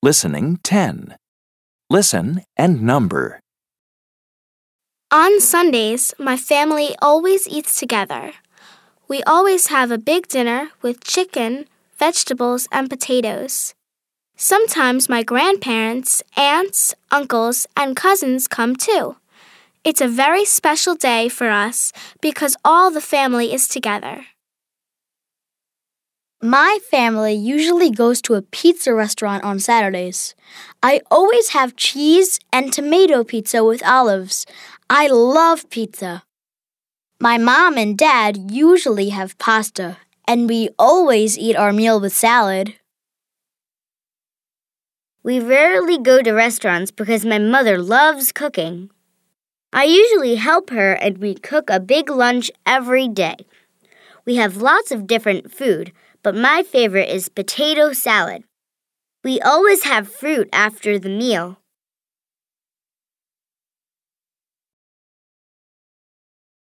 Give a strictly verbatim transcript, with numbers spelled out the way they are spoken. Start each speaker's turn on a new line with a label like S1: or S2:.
S1: Listening ten. Listen and number.
S2: On Sundays, my family always eats together. We always have a big dinner with chicken, vegetables, and potatoes. Sometimes my grandparents, aunts, uncles, and cousins come too. It's a very special day for us because all the family is together.
S3: My family usually goes to a pizza restaurant on Saturdays. I always have cheese and tomato pizza with olives. I love pizza. My mom and dad usually have pasta, and we always eat our meal with salad.
S4: We rarely go to restaurants because my mother loves cooking. I usually help her and we cook a big lunch every day. We have lots of different food, but my favorite is potato salad. We always have fruit after the meal.